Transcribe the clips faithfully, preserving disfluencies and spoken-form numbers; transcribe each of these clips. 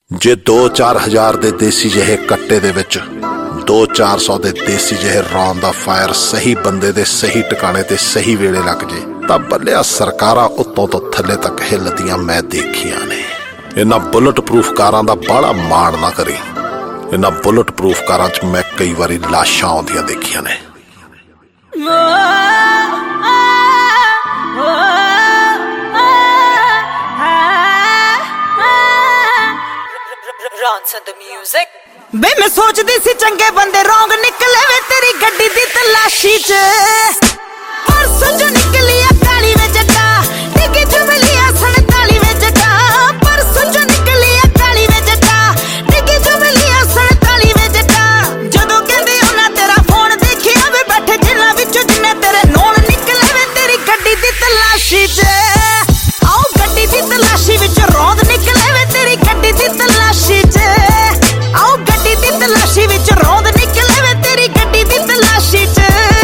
जे दो चार हजार दे देसी ਜਿਹੇ ਕੱਟੇ ਦੇ ਵਿੱਚ दो चार सौ ਦੇ ਦੇਸੀ ਜਿਹੇ ਰੌਂਦ ਦਾ ਫਾਇਰ ਸਹੀ ਬੰਦੇ ਦੇ ਸਹੀ ਟਿਕਾਣੇ ਤੇ ਸਹੀ ਵੇਲੇ ਲੱਗ ਜੇ ਤਾਂ ਬੱਲਿਆ ਸਰਕਾਰਾਂ ਉੱਤੋਂ ਤੋਂ ਥੱਲੇ ਤੱਕ ਹਿੱਲਦੀਆਂ ਮੈਂ ਦੇਖੀਆਂ ਨੇ। ਇਹਨਾਂ ਬੁਲਟ ਪ੍ਰੂਫ ਕਾਰਾਂ ਦਾ ਬਾਹਲਾ ਮਾਣ ਨਾ ਕਰੀ। ਇਹਨਾਂ ਬੁਲਟ ਪ੍ਰੂਫ ਕਾਰਾਂ 'ਚ ਮੈਂ ਕਈ ਵਾਰੀ ਲਾਸ਼ਾਂ ਆਉਂਦੀਆਂ ਦੇਖੀਆਂ ਨੇ। बे मैं सोचदी सी चंगे बंदे रौंग निकले वे तेरी गड्डी दी तलाशी च परसों जो निकली आ काली वे जट्टा डिगी च मिली आ सनताली वे जट्टा परसों जो निकली आ काली वे जट्टा डिगी च मिली आ सनताली वे जट्टा जदों कहंदे उन्हां तेरा फोन देखिया वे बैठे जिन्हां विचों जिन्ने तेरे नोन निकले वे तेरी गड्डी दी तलाशी च आओ गड्डी दी तलाशी विच रौंद निकले वे तेरी गड्डी दी तलाशी च आओ गड्डी दी तलाशी विच रौंद निकले वे तेरी गड्डी दी तलाशी च।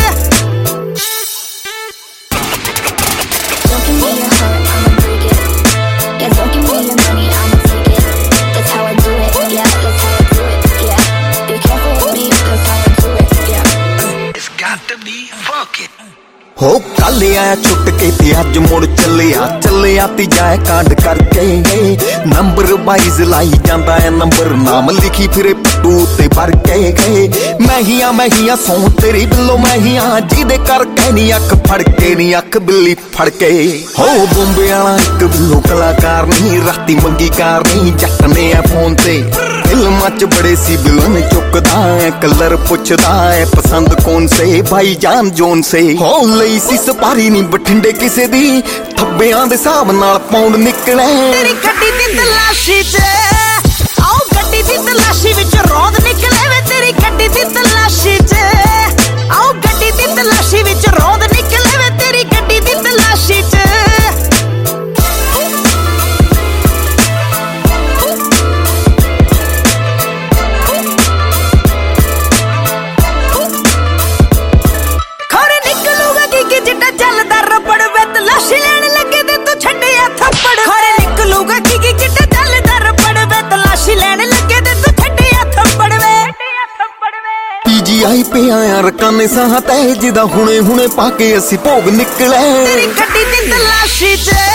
Don't give me your heart, I'ma break it. Yeah, don't give me your money, I'ma take it. That's how I do it, yeah, that's how I do it, yeah. Be careful with me, that's how I do it, yeah. It's got to be funky. हो कल आया छुट के ते अज मुड़ चलिया चलिया ती जाए कांड करके नंबर वाइज लाई जांदा है नंबर नाम लिखी फिरे पट्टू ते भर के गए मैहिया मैहिया सौ तेरी बिल्लो मैहिया जिदे करके नी अख फड़ के नी अख बिल्ली फड़ के हो बॉम्बे वाला एक बिल्लो कलाकार नहीं राती मंगी कार नहीं जट ने है फोन ते फिल्मां च बड़े सी विलन चुकदा है कलर पुछदा है पसंद कौन से भाई जान जोन से हो सी सपारी नी बठिंडे किसे दी थब्बियां दे हिसाब नाल पौंड निकले तेरी गड्डी दी तलाशी च आओ गड्डी दी तलाशी विच रौंद निकले वे तेरी गड्डी दी तलाशी च आओ गड्डी दी तलाशी विच रौंद निकले वे तेरी गड्डी दी तलाशी च। आई पे आया रकाने साह तै जिदा हुणे हुणे पाके असी भोग निकले तेरी गड्डी दी तलाशी च